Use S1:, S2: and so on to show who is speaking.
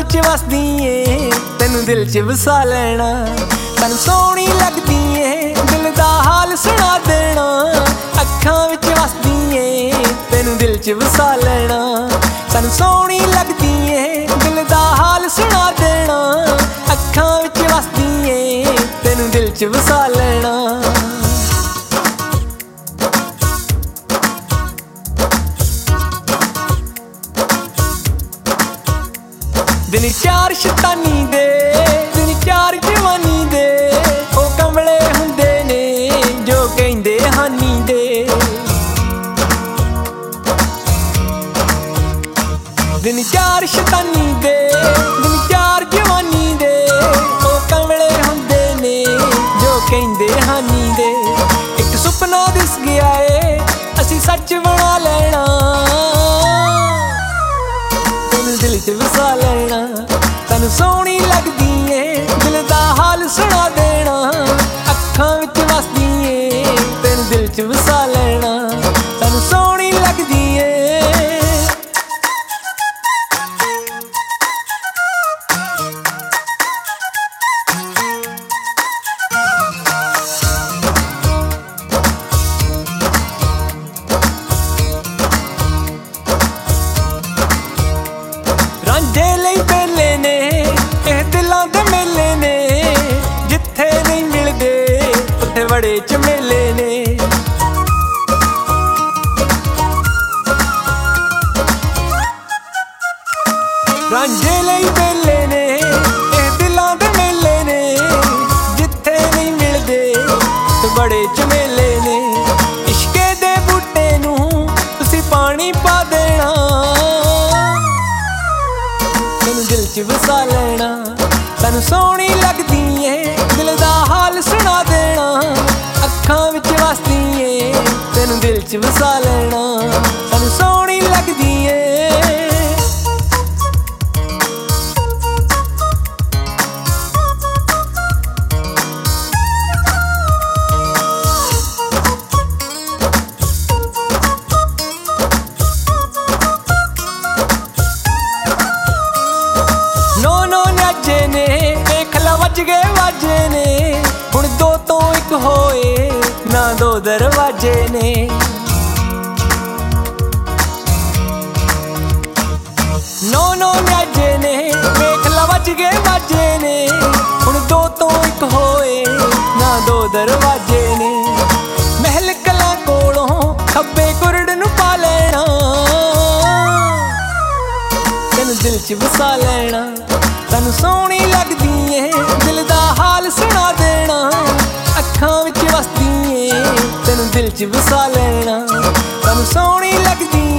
S1: विच वसदी ए तैनू दिल च वसा लैना। तैनू सोहनी लगदी ए दिल दा हाल सुना देना। अखां विच वसदी ए तैनू दिल च वसा लैना। तैनू सोहनी लगदी ए दिल दा हाल सुना देना। अखां विच वसदी ए तैनू दिल च वसा लैना। दिन चार शैतानी दे दिन चार जवानी दे ओ कमले हुंदे ने जो कहिंदे हानी दे। दिन चार शैतानी दे दिन चार जवानी दे ओ कमले हुंदे ने जो कहिंदे हानी दे। एक सुपना दिस गया ए असी सच बना लेना। दिल च वसा लैना। तैनू सोहनी लगदी ए दिल दा हाल सुना देना। अखां विच वसदी ए तैनू दिल च वसा लैना। तैनू सोहनी लगदी ए। रांझे लई बेले ने एह दिलां दे मेले ने जिथे नहीं मिलदे उत्थे बड़े झमेले ने। रांझे लई बेले ने एह दिलां दे मेले ने जिथे नहीं मिलदे उत्थे बड़े झमेले ने। इश्के दे बूटे नूं तुसीं पानी पा देना। दिल च वसा लैना। तैनू सोहनी लगदी ए दिल दा हाल सुना देना। अखां विच वसदी ए तैनू दिल च वसा लैना। तैनू सोहनी लगदी ए। ने देख ला वज गए वाजे ने हुण दो तो एक होए ना दो दरवाजे ने। नो नो न्याजे ने देख ला वज गए वाजे ने हुण दो तो एक होए ना दो दरवाजे ने। महल कलां कोलों खब्बे कुरड़ नूं पा लेना। तैनू दिल च वसा लैना। तैनू सोहनी लगदी ए दिल दा हाल सुना देना। अखां विच वसदी ए तैनू दिल च वसा लैना। तैनू सोहनी लगदी